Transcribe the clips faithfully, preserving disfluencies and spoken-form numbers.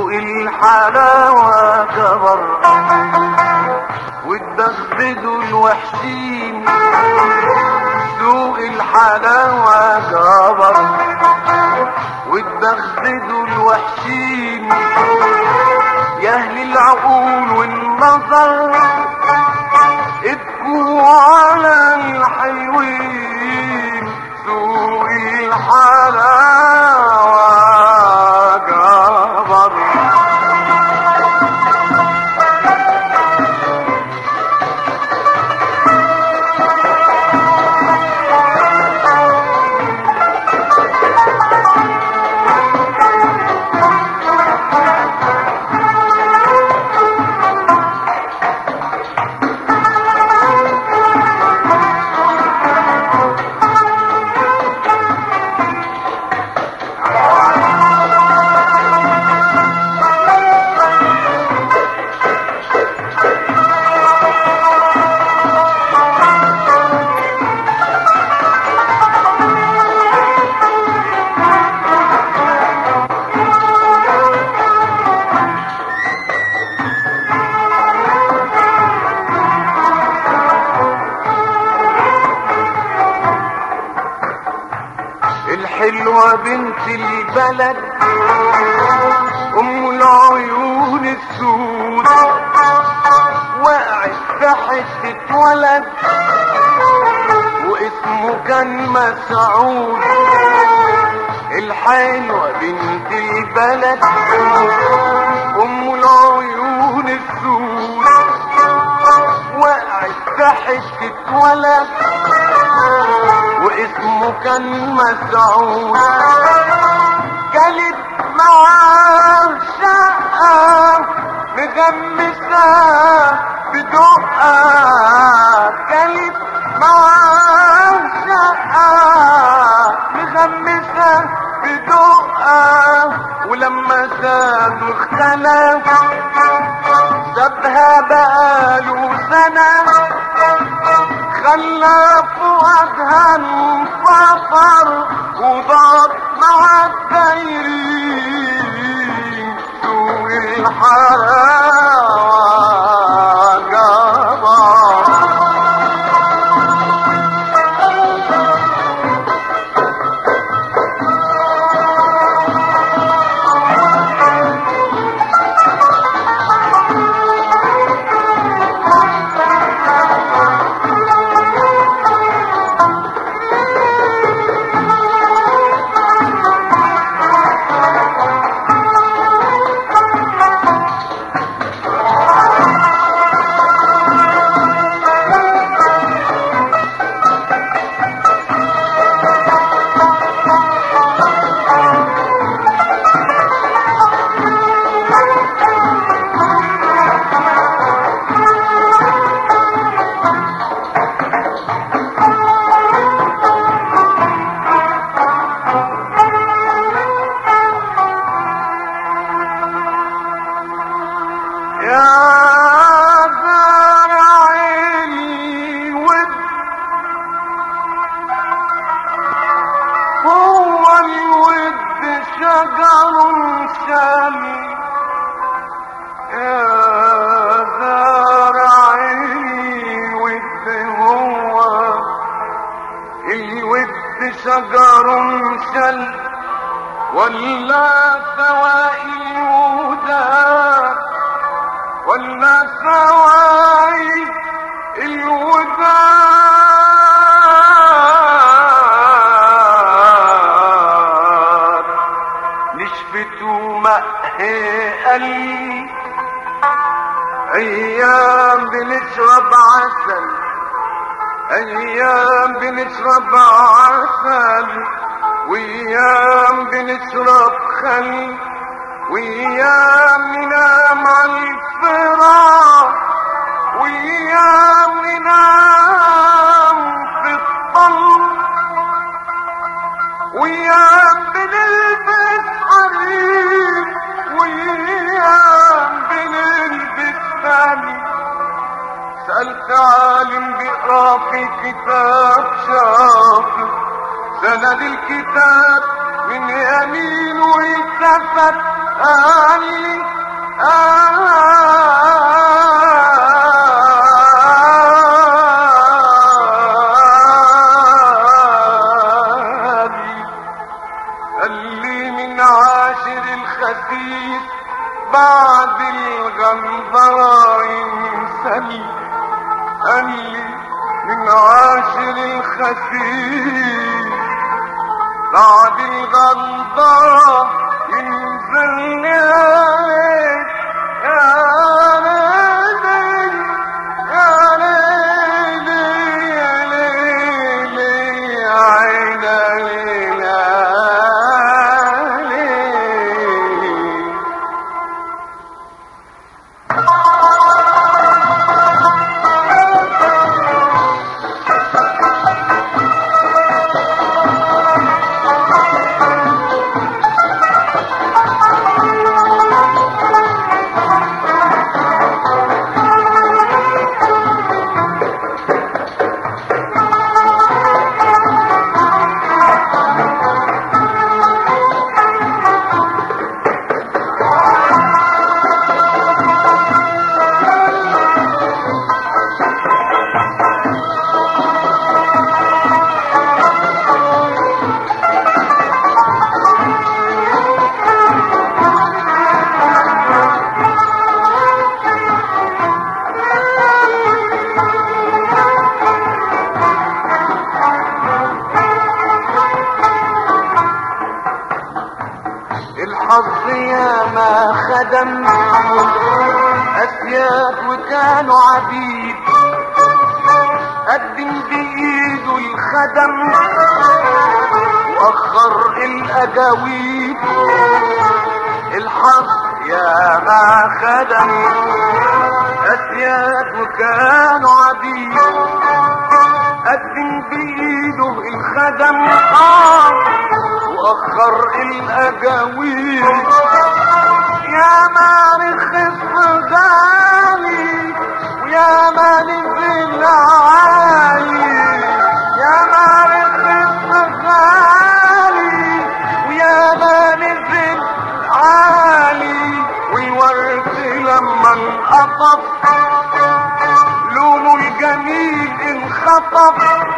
سوق الحلاوة كبر واتبغددوا الوحشين. سوق الحلاوة كبر واتبغددوا الوحشين. يا اهل العقول والنظر ابكوا على الحلوين. سوق الحلاوة كبر الحلوة بنت البلد ام العيون السود وقعت في حتة ولد واسمه كان مسعود. الحلوة بنت البلد ام العيون السود وقعت في حتة ولد واسمه كان مسعود. كانت معاه شقة مغمسة بدقة. كانت معاه شقة مغمسة بدقة. ولما زادوا اختلف سابها بقاله سنة خلى فؤادها انفطر وضاق مع الدايرين. سوق الحلاوة كبر شجر شل ولا سوائل الوداد ولا سوائل الوداد نشفت ومهقل ايام بنشرب عسل ايام بنشرب عسل وايام بنشرب خل وايام ننام على الفراش وايام ننام في الطل وايام بنلبس حرير وايام بنلبس ثاني. سألت عالم بيقرا في كتاب شاطر سند الكتاب من يمين ويتفت قال لي من عاشر الخسيس بعد الغنبرة ينسلي. قال لي من عاشر الخسيس بعد الغنبرة ينزل عليك يا ليلي يا ليلي يا ليلي يا عين ليلي الحظ يا ما خدم أسياد وكانوا عبيد، قدم بإيده الخدم وأخر الأجاويد. الحظ يا ما خدم أسياد وكانوا عبيد، قدم بإيده الخدم آه وأخر الأجاويد. يا ما رخص غالي ويا ما نزل عالي، يا ما رخص غالي ويا ما نزل عالي. والورد لما انقطف لونه الجميل انخطف،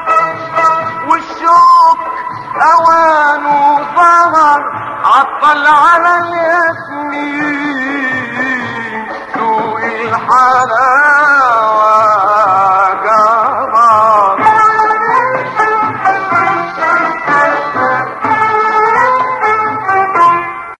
والشوق اوانه ظهر عطل على الياسمين. سوق الحلال